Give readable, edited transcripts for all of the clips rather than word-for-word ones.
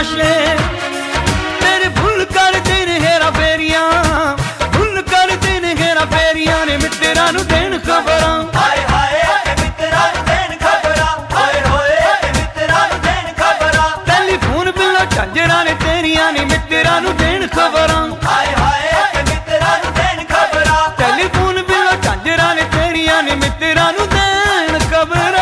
ਤਮਾਸ਼ੇ ਤੇਰੇ ਭੁੱਲ ਕਰਦੇ ਨੇ ਹੇਰਾ ਫੇਰੀਆਂ ਭੁੱਲ ਕਰਦੇ ਨੇ ਹੇਰਾ ਫੇਰੀਆਂ ਨੇ ਮਿੱਤਰਾਂ ਨੂੰ ਦੇਣ ਖਬਰਾਂ ਹਾਏ ਹਾਏ ਮਿੱਤਰਾਂ ਨੂੰ ਦੇਣ ਖਬਰਾਂ ਹੋਏ ਹੋਏ ਮਿੱਤਰਾਂ ਨੂੰ ਦੇਣ ਖਬਰਾਂ ਟੈਲੀਫੋਨ ਬਿੱਲਾਂ ਝਾਂਜਰਾਂ ਨੇ ਤੇਰੀਆਂ ਨੇ ਮਿੱਤਰਾਂ ਨੂੰ ਦੇਣ ਖਬਰਾਂ ਹਾਏ ਹਾਏ ਮਿੱਤਰਾਂ ਨੂੰ ਦੇਣ ਖਬਰਾਂ ਟੈਲੀਫੋਨ ਬਿੱਲਾਂ ਝਾਂਜਰਾਂ ਨੇ ਤੇਰੀਆਂ ਨੇ ਮਿੱਤਰਾਂ ਨੂੰ ਦੇਣ ਖਬਰਾਂ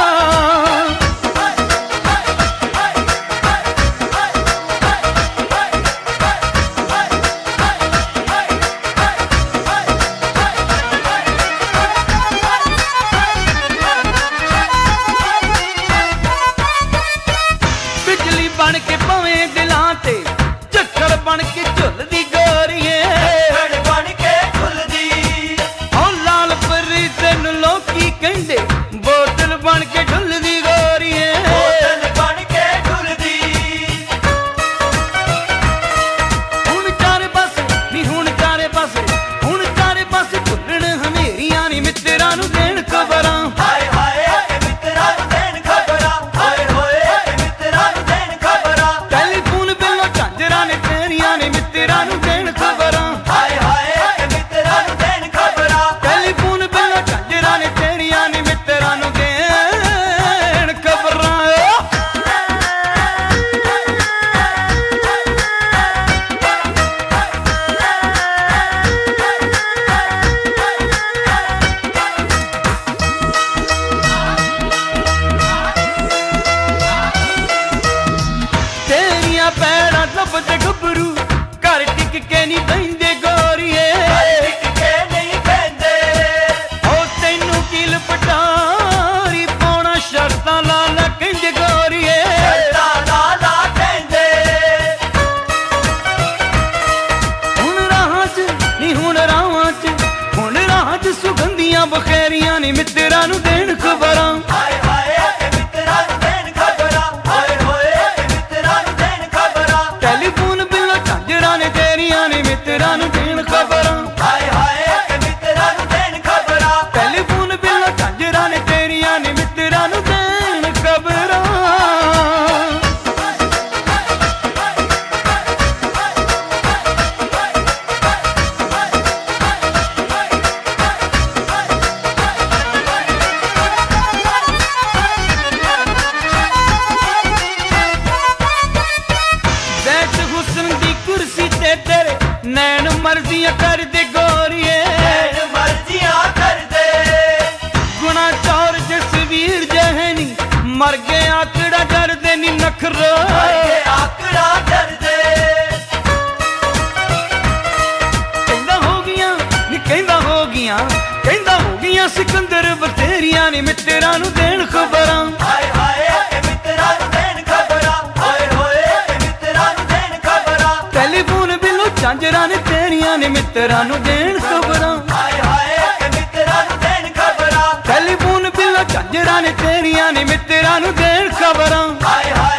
ਬਿਜਲੀ ਬਣ ਕੇ ਭਵੇਂ ਦਿਲਾਂ ਤੇ ਝੱਖੜ ਬਣ ਕੇ ਝੁੱਲਦੀ ਗੋਰੀਏ ਝੱਖੜ ਬਣ ਕੇ ਝੁੱਲਦੀ ਓ ਲਾਲ ਪਰੀ ਤੈਨੂੰ ਲੋਕੀ ਕਹਿੰਦੇ ਬੋਤਲ ਬਣ ਕੇ ਢੁੱਲਦੀ ਗੋਰੀਏ ਬੋਤਲ ਬਣ ਕੇ ਝੁੱਲਦੀ ਹੁਣ ਚਾਰੇ ਪਾਸੇ ਨੀ ਹੁਣ ਚਾਰੇ ਪਾਸੇ ਹੁਣ ਚਾਰੇ ਪਾਸੇ ਝੁੱਲਣ ਹਨੇਰੀਆਂ ਨੀ ਮਿੱਤਰਾਂ ਨੂੰ ਦੇਣ ਖਬਰਾਂ ਹਾਏ ਹਾਏ ਮਿੱਤਰਾਂ ਨੂੰ ਦੇਣ ਖਬਰਾਂ ਹੋਏ ਹੋਏ ਮਿੱਤਰਾਂ ਨੂੰ ਦੇਣ ਖਬਰਾਂ ਟੈਲੀਫੋਨ ਬਿੱਲਾਂ ਝਾਂਜਰਾਂ ਨੇ ਤੇਰੀਆਂ ਨੇ ਮਿੱਤਰਾਂ ਨੂੰ ਦੇਣ ਖਬਰਾਂ ਹਾਏ ਹਾਏ ਮਿੱਤਰਾਂ ਨੂੰ ਦੇਣ ਖਬਰਾਂ ਟੈਲੀਫੋਨ ਬਿੱਲਾਂ ਝਾਂਜਰਾਂ ਨੇ ਤੇਰੀਆਂ ਨੇ ਮਿੱਤਰਾਂ ਨੂੰ ਦੇਣ ਖਬਰਾਂ ਤੇਰੀਆਂ ਪੈੜਾਂ ਲੱਭਦੇ ਗੱਭਰੂ ਘਰ ਟਿਕ ਕੇ ਨਹੀਂ ਬਹਿੰਦੇ ਗੋਰੀਏ ਟਿਕ ਕੇ ਨਹੀਂ ਬਹਿੰਦੇ ਓ ਤੈਨੂੰ ਕੀਲ ਪਟਾਰੀ ਪਾਉਣਾ ਸ਼ਰਤਾਂ ਲਾ ਲਾ ਕਹਿੰਦੇ ਗੋਰੀਏ ਲਾ ਲਾ ਲਾ ਕਹਿੰਦੇ ਹੁਣ ਰਾਹਾਂ 'ਚ ਨੀ ਹੁਣ ਰਾਹਾਂ 'ਚ ਹੁਣ ਰਾਹਾਂ 'ਚ ਸੁਗੰਧੀਆਂ ਬਖੇਰੀਆਂ ਨੀ ਮਿੱਤਰਾਂ ਨੂੰ ਦੇਣ ਖਬਰਾਂ ਹਾਏ ਹਾਏ ਮਿੱਤਰਾਂ ਨੂੰ ਦੇਣ ਖਬਰਾਂ ਹੋਏ ਹੋਏ ਮਿੱਤਰਾਂ ਨੂੰ ਦੇਣ ਖਬਰਾਂ ਟੈਲੀਫੋਨ ਬਿੱਲਾਂ ਝਾਂਜਰਾਂ ਨੇ ਤੇਰੀਆਂ ਨੇ ਮਿੱਤਰਾਂ ਨੂੰ ਦੇਣ ਖਬਰਾਂ ਹਾਏ ਹਾਏ ਮਿੱਤਰਾਂ ਨੂੰ ਦੇਣ ਖਬਰਾਂ ਟੈਲੀਫੋਨ ਬਿੱਲਾਂ ਝਾਂਜਰਾਂ ਨੇ ਤੇਰੀਆਂ ਨੇ ਮਿੱਤਰਾਂ ਨੂੰ ਦੇਣ ਖਬਰਾਂ ਬੈਠ ਹੁਸਨ ਦੀ ਕੁਰਸੀ ਤੇ ਤੇਰੇ ਨੈਣ ਮਰਜ਼ੀਆਂ ਕਰਦੇ ਗੋਰੀਏ ਐਨ ਮਰਜ਼ੀਆਂ ਕਰਦੇ ਗੁਣਾ ਚੌਰ ਜਸਵੀਰ ਜਹਨੀ ਮਰ ਗਏ ਆਕੜਾ ਡਰਦੇ ਨੀ ਨਖਰੋ ਕੇ ਆਕੜਾ ਡਰਦੇ ਕਹਿੰਦਾ ਹੋ ਗਈਆਂ ਨੀ ਕਹਿੰਦਾ ਹੋ ਗਈਆਂ ਕਹਿੰਦਾ ਹੋ ਗਈਆਂ ਸਿਕੰਦਰ ਬਥੇਰੀਆਂ ਨੀ ਮਿੱਤਰਾਂ ਨੂੰ ਦੇਣ ਖਬਰਾਂ ਹਾਏ ਹਾਏ ਮਿੱਤਰਾਂ ਨੂੰ ਦੇਣ ਖਬਰਾਂ ਹੋਏ ਹੋਏ ਮਿੱਤਰਾਂ ਨੂੰ ਦੇਣ ਖਬਰਾਂ ਟੈਲੀਫੋਨ ਬਿੱਲੋਂ ਝਾਂਜਰਾਂ ਨੇ ਤੇਰੀਆਂ ਨੇ ਮਿੱਤਰਾਂ ਨੂੰ ਦੇਣ ਖਬਰਾਂ ਹਾਏ ਹਾਏ ਮਿੱਤਰਾਂ ਨੂੰ ਦੇਣ ਖਬਰਾਂ ਟੈਲੀਫੋਨ ਬਿੱਲੋਂ ਝਾਂਜਰਾਂ ਨੇ ਤੇਰੀਆਂ ਨੇ ਮਿੱਤਰਾਂ ਨੂੰ ਦੇਣ ਖਬਰਾਂ ਹਾਏ ਹਾਏ